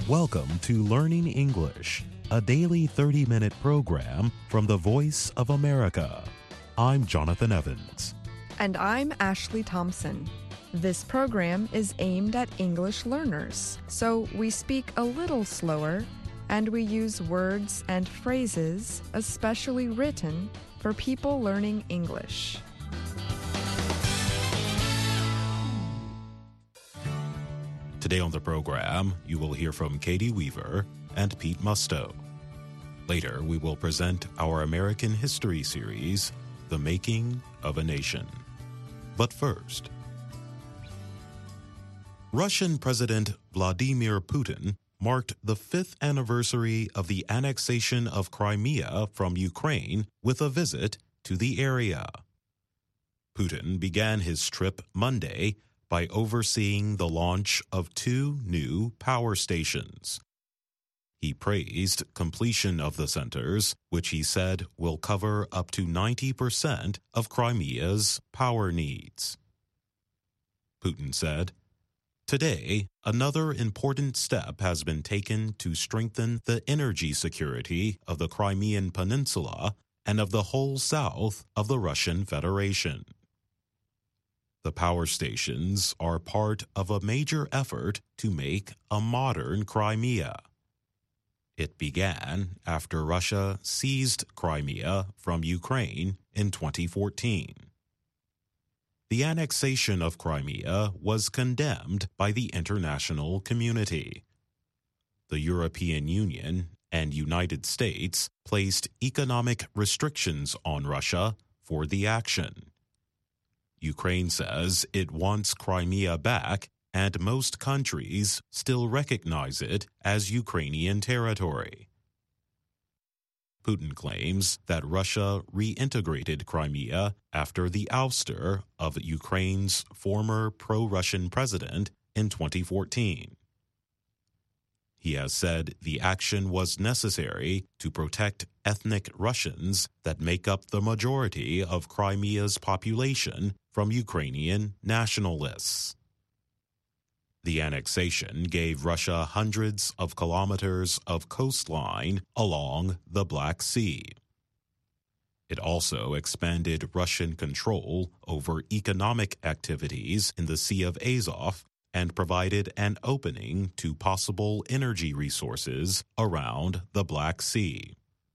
Welcome to Learning English, a daily 30-minute program from the Voice of America. I'm Jonathan Evans. And I'm Ashley Thompson. This program is aimed at English learners, so we speak a little slower and we use words and phrases especially written for people learning English. Today on the program, you will hear from Katie Weaver and Pete Musto. Later, we will present our American history series, The Making of a Nation. But first, Russian President Vladimir Putin marked the 5th anniversary of the annexation of Crimea from Ukraine with a visit to the area. Putin began his trip Monday by overseeing the launch of 2 new power stations. He praised completion of the centers, which he said will cover up to 90% of Crimea's power needs. Putin said, "Today, another important step has been taken to strengthen the energy security of the Crimean Peninsula and of the whole south of the Russian Federation." The power stations are part of a major effort to make a modern Crimea. It began after Russia seized Crimea from Ukraine in 2014. The annexation of Crimea was condemned by the international community. The European Union and United States placed economic restrictions on Russia for the action. Ukraine says it wants Crimea back, and most countries still recognize it as Ukrainian territory. Putin claims that Russia reintegrated Crimea after the ouster of Ukraine's former pro-Russian president in 2014. He has said the action was necessary to protect ethnic Russians that make up the majority of Crimea's population from Ukrainian nationalists. The annexation gave Russia hundreds of kilometers of coastline along the Black Sea. It also expanded Russian control over economic activities in the Sea of Azov and provided an opening to possible energy resources around the Black Sea.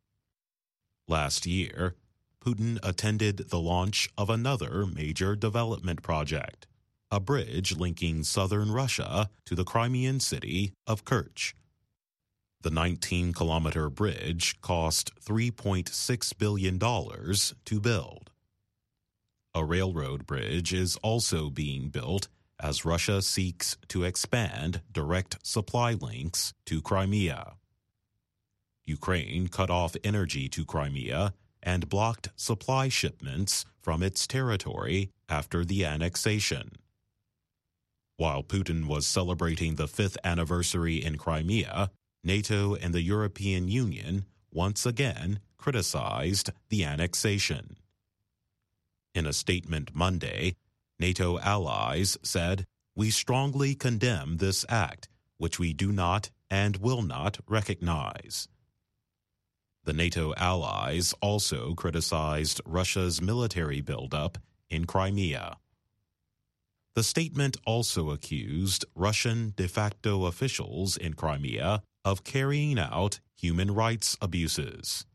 Last year, Putin attended the launch of another major development project, a bridge linking southern Russia to the Crimean city of Kerch. The 19-kilometer bridge cost $3.6 billion to build. A railroad bridge is also being built as Russia seeks to expand direct supply links to Crimea. Ukraine cut off energy to Crimea and blocked supply shipments from its territory after the annexation. While Putin was celebrating the 5th anniversary in Crimea, NATO and the European Union once again criticized the annexation. In a statement Monday, NATO allies said, "We strongly condemn this act, which we do not and will not recognize." The NATO allies also criticized Russia's military buildup in Crimea. The statement also accused Russian de facto officials in Crimea of carrying out human rights abuses.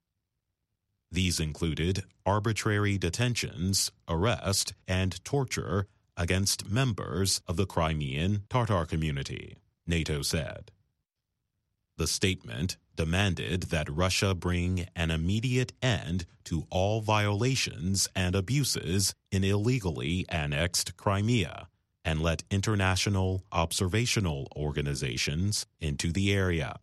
These included arbitrary detentions, arrest, and torture against members of the Crimean Tatar community, NATO said. The statement demanded that Russia bring an immediate end to all violations and abuses in illegally annexed Crimea and let international observational organizations into the area.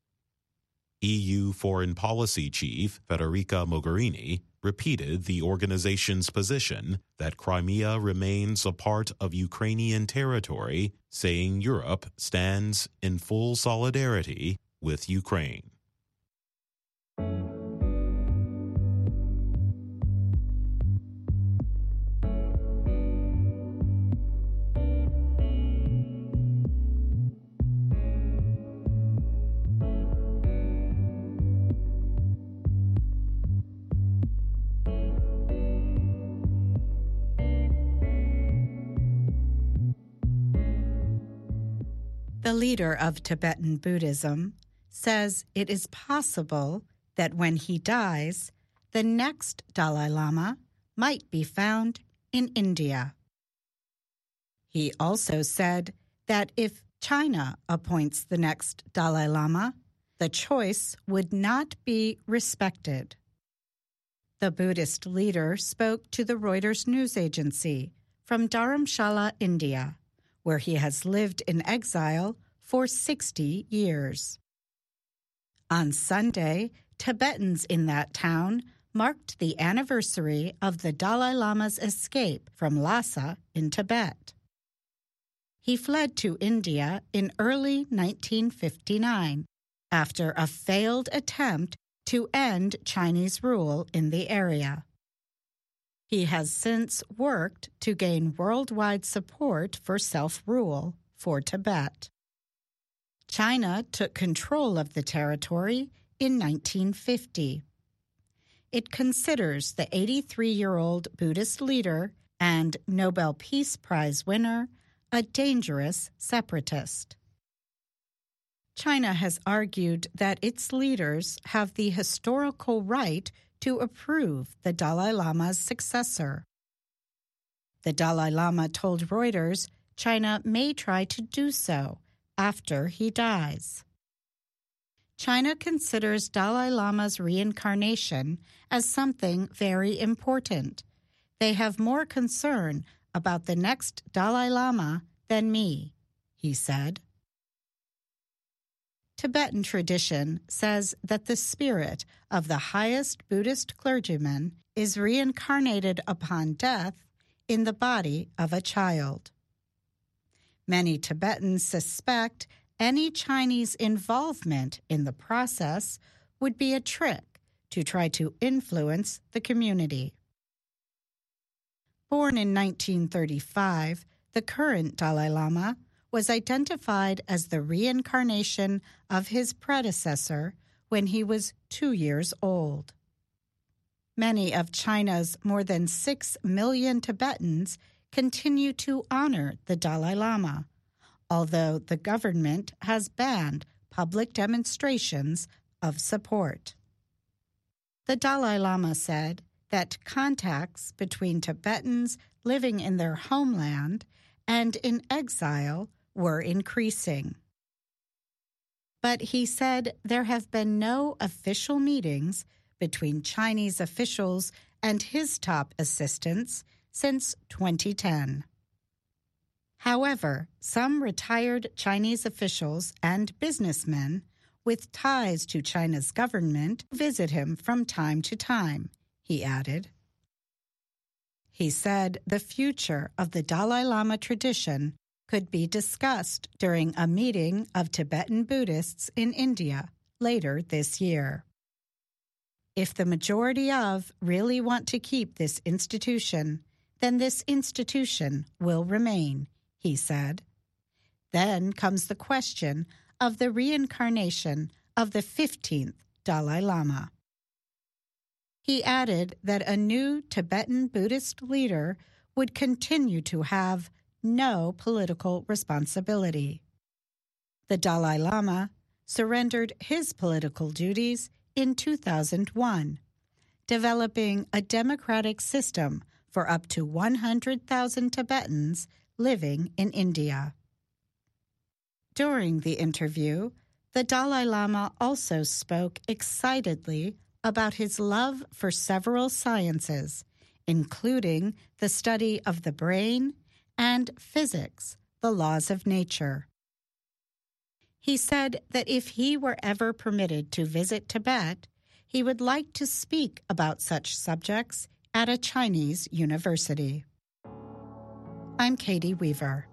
EU Foreign Policy Chief Federica Mogherini repeated the organization's position that Crimea remains a part of Ukrainian territory, saying Europe stands in full solidarity with Ukraine. The leader of Tibetan Buddhism says it is possible that when he dies, the next Dalai Lama might be found in India. He also said that if China appoints the next Dalai Lama, the choice would not be respected. The Buddhist leader spoke to the Reuters news agency from Dharamshala, India, where he has lived in exile for 60 years. On Sunday, Tibetans in that town marked the anniversary of the Dalai Lama's escape from Lhasa in Tibet. He fled to India in early 1959 after a failed attempt to end Chinese rule in the area. He has since worked to gain worldwide support for self-rule for Tibet. China took control of the territory in 1950. It considers the 83-year-old Buddhist leader and Nobel Peace Prize winner a dangerous separatist. China has argued that its leaders have the historical right to approve the Dalai Lama's successor. The Dalai Lama told Reuters China may try to do so after he dies. China considers Dalai Lama's reincarnation as something very important. They have more concern about the next Dalai Lama than me, he said. Tibetan tradition says that the spirit of the highest Buddhist clergyman is reincarnated upon death in the body of a child. Many Tibetans suspect any Chinese involvement in the process would be a trick to try to influence the community. Born in 1935, the current Dalai Lama was identified as the reincarnation of his predecessor when he was 2 years old. Many of China's more than 6 million Tibetans continue to honor the Dalai Lama, although the government has banned public demonstrations of support. The Dalai Lama said that contacts between Tibetans living in their homeland and in exile were increasing. But he said there have been no official meetings between Chinese officials and his top assistants since 2010. However, some retired Chinese officials and businessmen with ties to China's government visit him from time to time, he added. He said the future of the Dalai Lama tradition could be discussed during a meeting of Tibetan Buddhists in India later this year. If the majority of really want to keep this institution, then this institution will remain, he said. Then comes the question of the reincarnation of the 15th Dalai Lama. He added that a new Tibetan Buddhist leader would continue to have no political responsibility. The Dalai Lama surrendered his political duties in 2001, developing a democratic system for up to 100,000 Tibetans living in India. During the interview, the Dalai Lama also spoke excitedly about his love for several sciences, including the study of the brain and physics, the laws of nature. He said that if he were ever permitted to visit Tibet, he would like to speak about such subjects at a Chinese university. I'm Katie Weaver.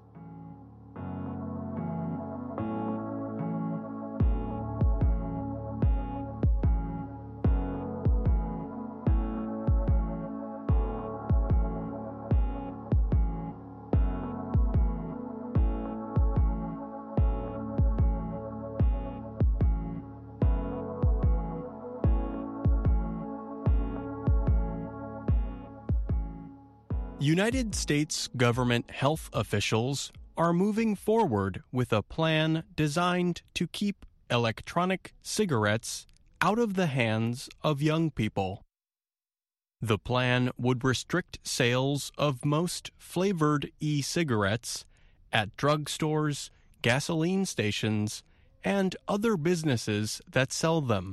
United States government health officials are moving forward with a plan designed to keep electronic cigarettes out of the hands of young people. The plan would restrict sales of most flavored e-cigarettes at drugstores, gasoline stations, and other businesses that sell them.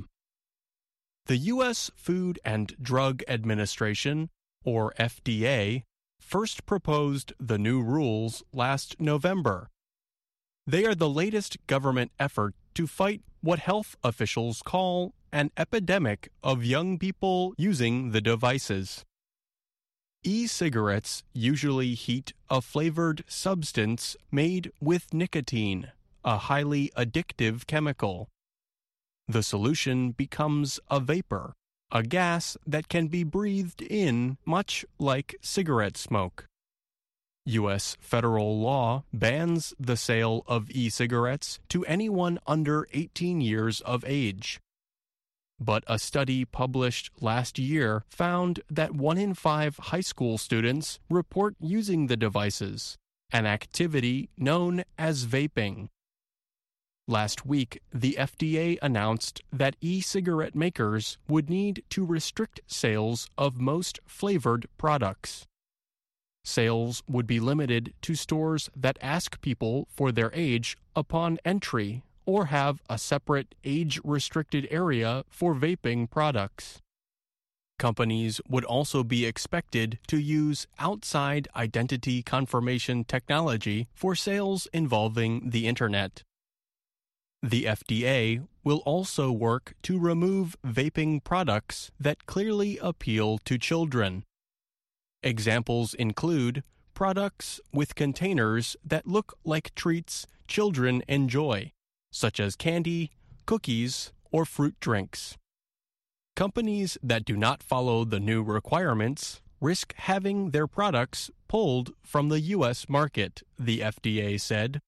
The U.S. Food and Drug Administration, or FDA, first proposed the new rules last November. They are the latest government effort to fight what health officials call an epidemic of young people using the devices. E-cigarettes usually heat a flavored substance made with nicotine, a highly addictive chemical. The solution becomes a vapor, a gas that can be breathed in much like cigarette smoke. U.S. federal law bans the sale of e-cigarettes to anyone under 18 years of age. But a study published last year found that 1 in 5 high school students report using the devices, an activity known as vaping. Last week, the FDA announced that e-cigarette makers would need to restrict sales of most flavored products. Sales would be limited to stores that ask people for their age upon entry or have a separate age-restricted area for vaping products. Companies would also be expected to use outside identity confirmation technology for sales involving the Internet. The FDA will also work to remove vaping products that clearly appeal to children. Examples include products with containers that look like treats children enjoy, such as candy, cookies, or fruit drinks. Companies that do not follow the new requirements risk having their products pulled from the U.S. market, the FDA said.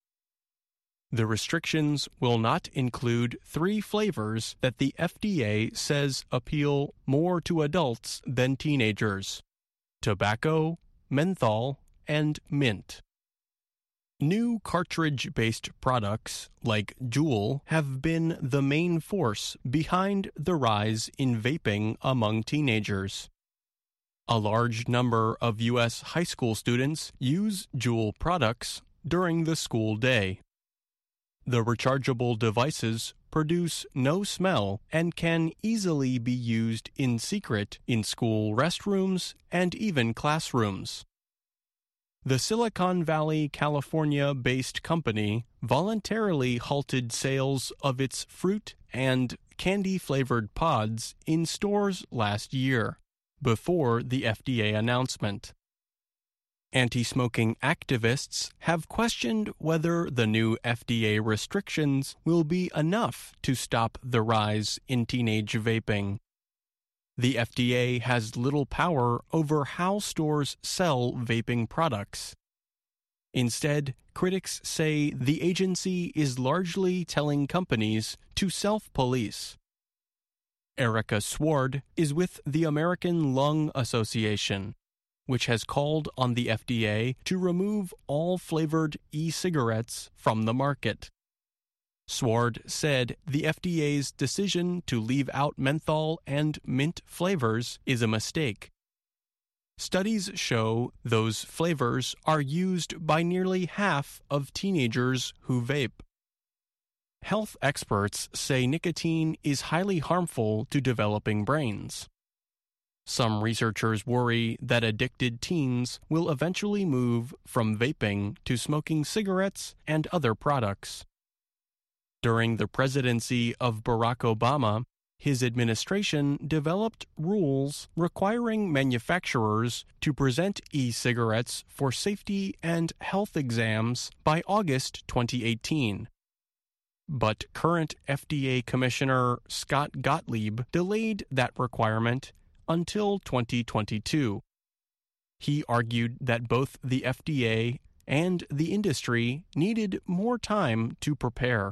The restrictions will not include 3 flavors that the FDA says appeal more to adults than teenagers: tobacco, menthol, and mint. New cartridge-based products like Juul have been the main force behind the rise in vaping among teenagers. A large number of U.S. high school students use Juul products during the school day. The rechargeable devices produce no smell and can easily be used in secret in school restrooms and even classrooms. The Silicon Valley, California-based company voluntarily halted sales of its fruit and candy-flavored pods in stores last year, before the FDA announcement. Anti-smoking activists have questioned whether the new FDA restrictions will be enough to stop the rise in teenage vaping. The FDA has little power over how stores sell vaping products. Instead, critics say the agency is largely telling companies to self-police. Erica Sward is with the American Lung Association, which has called on the FDA to remove all flavored e-cigarettes from the market. Sward said the FDA's decision to leave out menthol and mint flavors is a mistake. Studies show those flavors are used by nearly half of teenagers who vape. Health experts say nicotine is highly harmful to developing brains. Some researchers worry that addicted teens will eventually move from vaping to smoking cigarettes and other products. During the presidency of Barack Obama, his administration developed rules requiring manufacturers to present e-cigarettes for safety and health exams by August 2018. But current FDA Commissioner Scott Gottlieb delayed that requirement until 2022. He argued that both the FDA and the industry needed more time to prepare.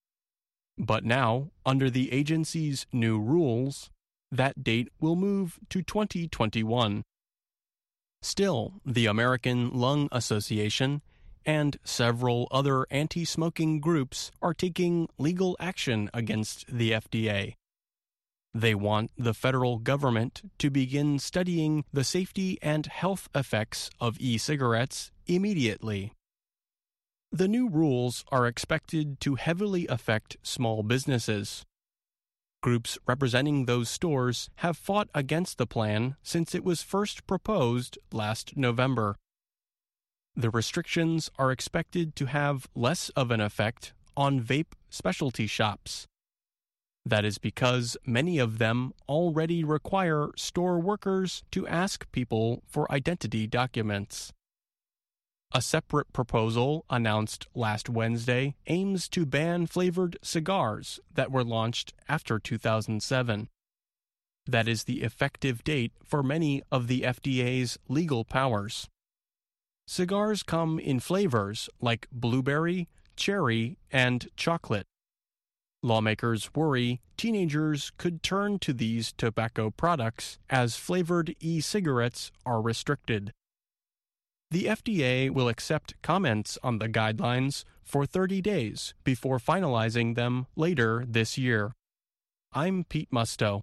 But now, under the agency's new rules, that date will move to 2021. Still, the American Lung Association and several other anti-smoking groups are taking legal action against the FDA. They want the federal government to begin studying the safety and health effects of e-cigarettes immediately. The new rules are expected to heavily affect small businesses. Groups representing those stores have fought against the plan since it was first proposed last November. The restrictions are expected to have less of an effect on vape specialty shops. That is because many of them already require store workers to ask people for identity documents. A separate proposal announced last Wednesday aims to ban flavored cigars that were launched after 2007. That is the effective date for many of the FDA's legal powers. Cigars come in flavors like blueberry, cherry, and chocolate. Lawmakers worry teenagers could turn to these tobacco products as flavored e-cigarettes are restricted. The FDA will accept comments on the guidelines for 30 days before finalizing them later this year. I'm Pete Musto.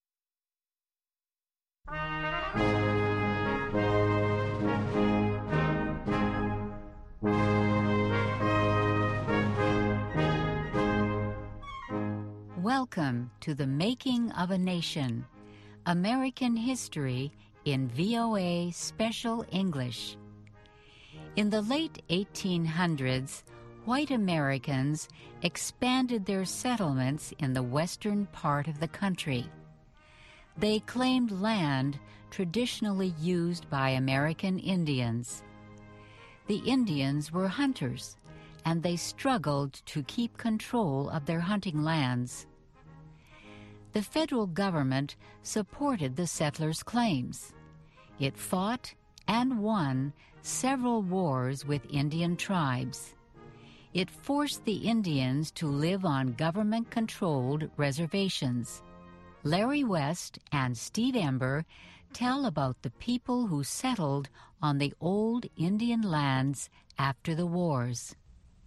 Welcome to The Making of a Nation, American History in VOA Special English. In the late 1800s, white Americans expanded their settlements in the western part of the country. They claimed land traditionally used by American Indians. The Indians were hunters, and they struggled to keep control of their hunting lands. The federal government supported the settlers' claims. It fought and won several wars with Indian tribes. It forced the Indians to live on government-controlled reservations. Larry West and Steve Ember tell about the people who settled on the old Indian lands after the wars.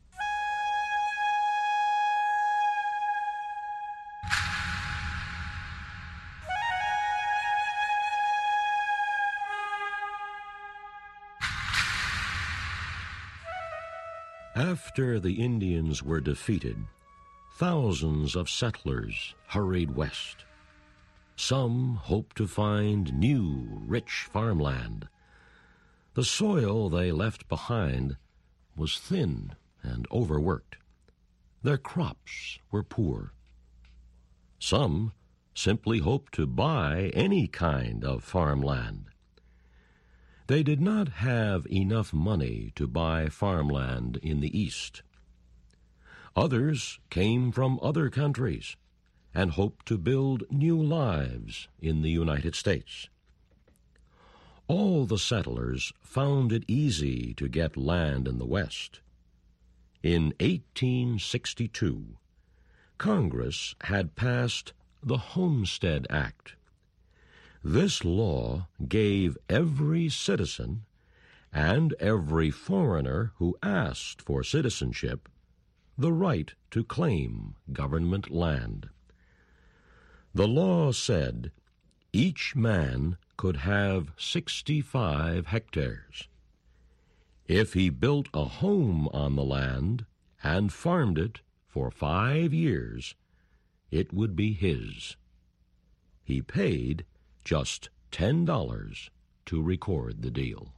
After the Indians were defeated, thousands of settlers hurried west. Some hoped to find new, rich farmland. The soil they left behind was thin and overworked. Their crops were poor. Some simply hoped to buy any kind of farmland. They did not have enough money to buy farmland in the East. Others came from other countries and hoped to build new lives in the United States. All the settlers found it easy to get land in the West. In 1862, Congress had passed the Homestead Act. This law gave every citizen and every foreigner who asked for citizenship the right to claim government land. The law said each man could have 65 hectares. If he built a home on the land and farmed it for 5 years, it would be his. He paid just $10 to record the deal.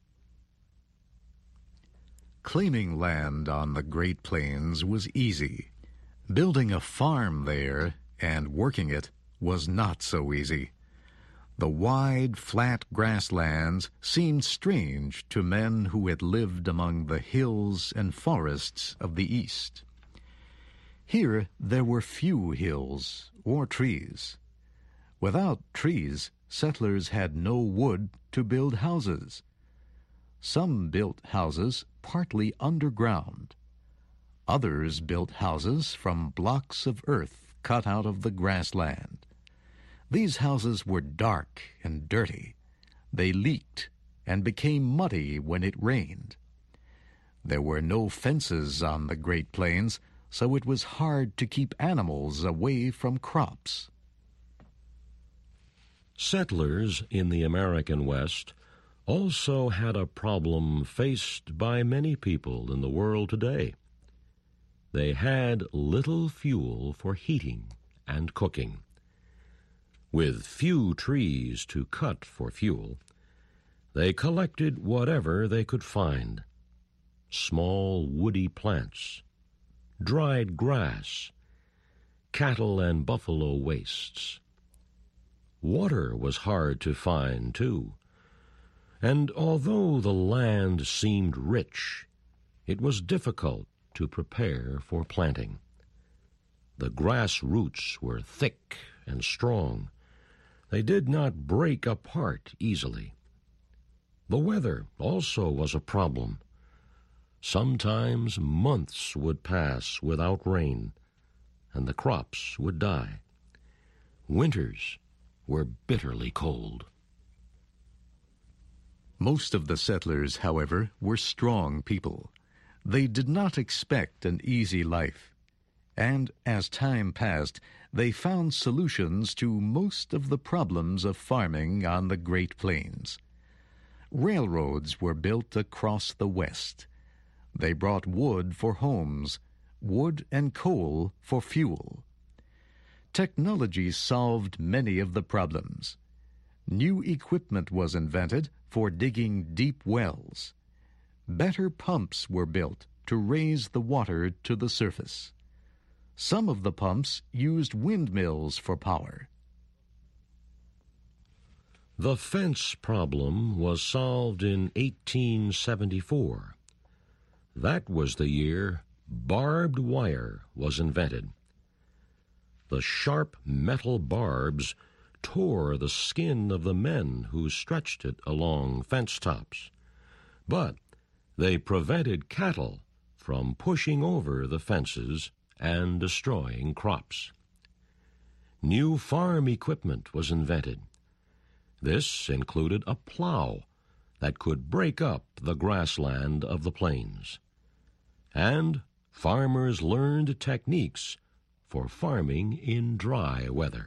Claiming land on the Great Plains was easy. Building a farm there and working it was not so easy. The wide, flat grasslands seemed strange to men who had lived among the hills and forests of the East. Here there were few hills or trees. Without trees, settlers had no wood to build houses. Some built houses partly underground. Others built houses from blocks of earth cut out of the grassland. These houses were dark and dirty. They leaked and became muddy when it rained. There were no fences on the Great Plains, so it was hard to keep animals away from crops. Settlers in the American West also had a problem faced by many people in the world today. They had little fuel for heating and cooking. With few trees to cut for fuel, they collected whatever they could find: small woody plants, dried grass, cattle and buffalo wastes. Water was hard to find, too, and although the land seemed rich, it was difficult to prepare for planting. The grass roots were thick and strong. They did not break apart easily. The weather also was a problem. Sometimes months would pass without rain, and the crops would die. Winters were bitterly cold. Most of the settlers, however, were strong people. They did not expect an easy life, and as time passed, they found solutions to most of the problems of farming on the Great Plains. Railroads were built across the West. They brought wood for homes, wood and coal for fuel. Technology solved many of the problems. New equipment was invented for digging deep wells. Better pumps were built to raise the water to the surface. Some of the pumps used windmills for power. The fence problem was solved in 1874. That was the year barbed wire was invented. The sharp metal barbs tore the skin of the men who stretched it along fence tops, but they prevented cattle from pushing over the fences and destroying crops. New farm equipment was invented. This included a plow that could break up the grassland of the plains. And farmers learned techniques for farming in dry weather.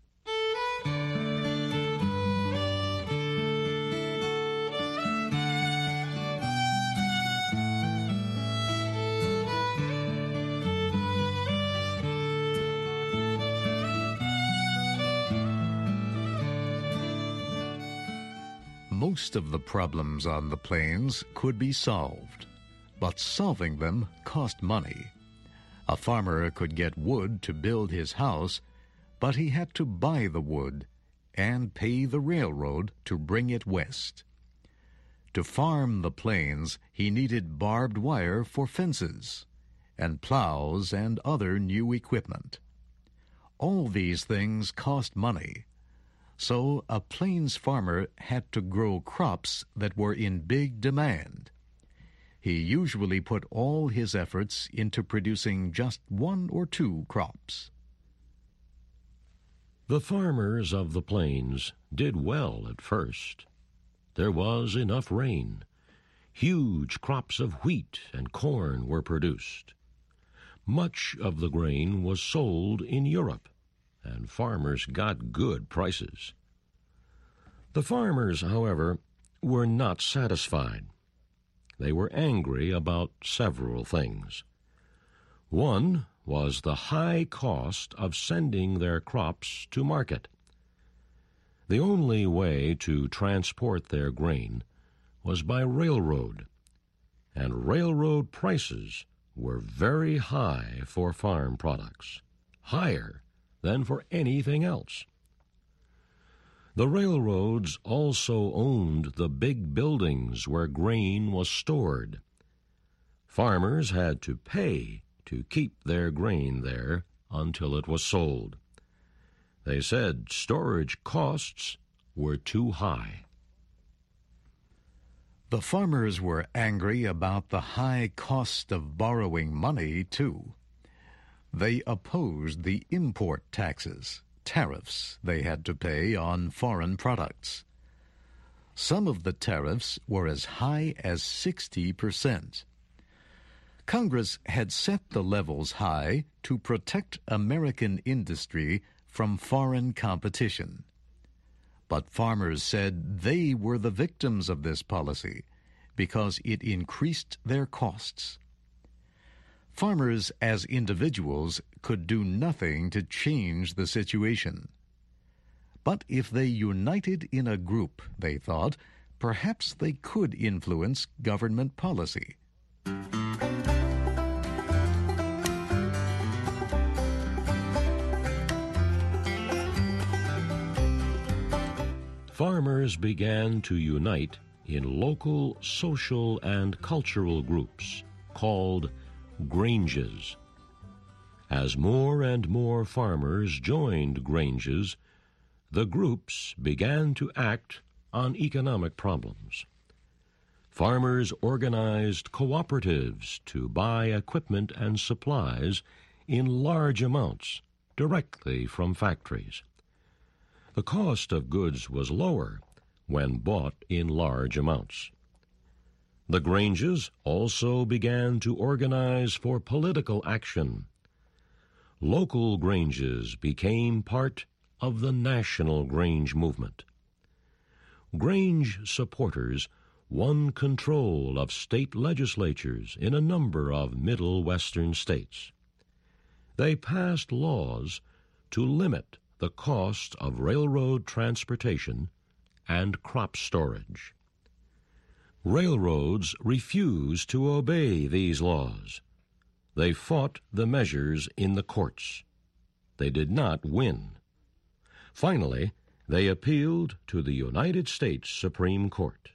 Most of the problems on the plains could be solved, but solving them cost money. A farmer could get wood to build his house, but he had to buy the wood and pay the railroad to bring it west. To farm the plains, he needed barbed wire for fences, and plows and other new equipment. All these things cost money, so a plains farmer had to grow crops that were in big demand. He usually put all his efforts into producing just 1 or 2 crops. The farmers of the plains did well at first. There was enough rain. Huge crops of wheat and corn were produced. Much of the grain was sold in Europe, and farmers got good prices. The farmers, however, were not satisfied. They were angry about several things. One was the high cost of sending their crops to market. The only way to transport their grain was by railroad, and railroad prices were very high for farm products, higher than for anything else. The railroads also owned the big buildings where grain was stored. Farmers had to pay to keep their grain there until it was sold. They said storage costs were too high. The farmers were angry about the high cost of borrowing money, too. They opposed the import taxes, tariffs they had to pay on foreign products. Some of the tariffs were as high as 60%. Congress had set the levels high to protect American industry from foreign competition. But farmers said they were the victims of this policy because it increased their costs. Farmers as individuals could do nothing to change the situation. But if they united in a group, they thought, perhaps they could influence government policy. Farmers began to unite in local social and cultural groups called granges. As more and more farmers joined granges, the groups began to act on economic problems. Farmers organized cooperatives to buy equipment and supplies in large amounts directly from factories. The cost of goods was lower when bought in large amounts. The granges also began to organize for political action. Local granges became part of the national grange movement. Grange supporters won control of state legislatures in a number of Middle Western states. They passed laws to limit the cost of railroad transportation and crop storage. Railroads refused to obey these laws. They fought the measures in the courts. They did not win. Finally, they appealed to the United States Supreme Court.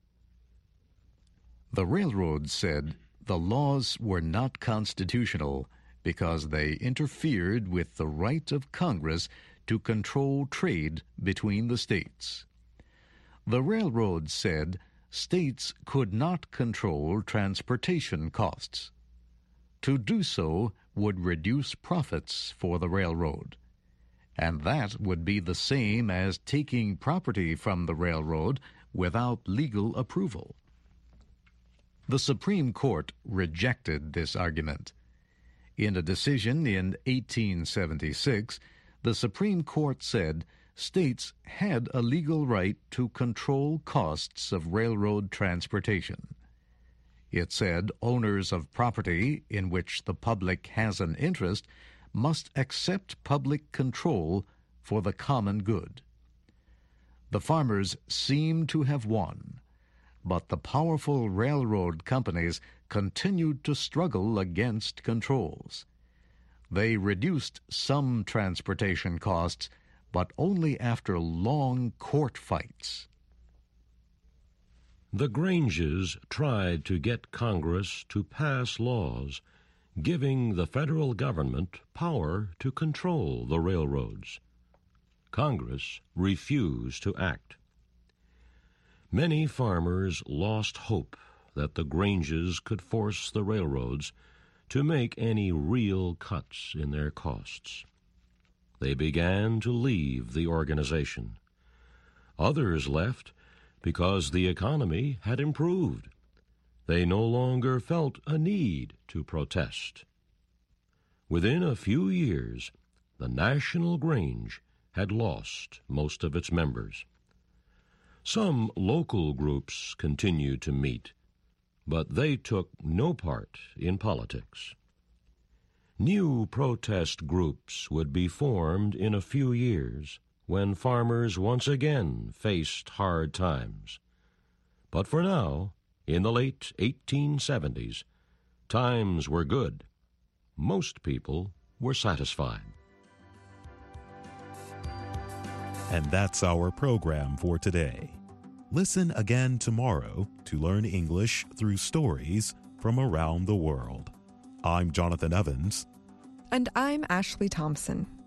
The railroads said the laws were not constitutional because they interfered with the right of Congress to control trade between the states. The railroads said states could not control transportation costs. To do so would reduce profits for the railroad, and that would be the same as taking property from the railroad without legal approval. The Supreme Court rejected this argument. In a decision in 1876, the Supreme Court said states had a legal right to control costs of railroad transportation. It said owners of property in which the public has an interest must accept public control for the common good. The farmers seemed to have won, but the powerful railroad companies continued to struggle against controls. They reduced some transportation costs, but only after long court fights. The granges tried to get Congress to pass laws giving the federal government power to control the railroads. Congress refused to act. Many farmers lost hope that the granges could force the railroads to make any real cuts in their costs. They began to leave the organization. Others left because the economy had improved. They no longer felt a need to protest. Within a few years, the National Grange had lost most of its members. Some local groups continued to meet, but they took no part in politics. New protest groups would be formed in a few years when farmers once again faced hard times. But for now, in the late 1870s, times were good. Most people were satisfied. And that's our program for today. Listen again tomorrow to learn English through stories from around the world. I'm Jonathan Evans. And I'm Ashley Thompson.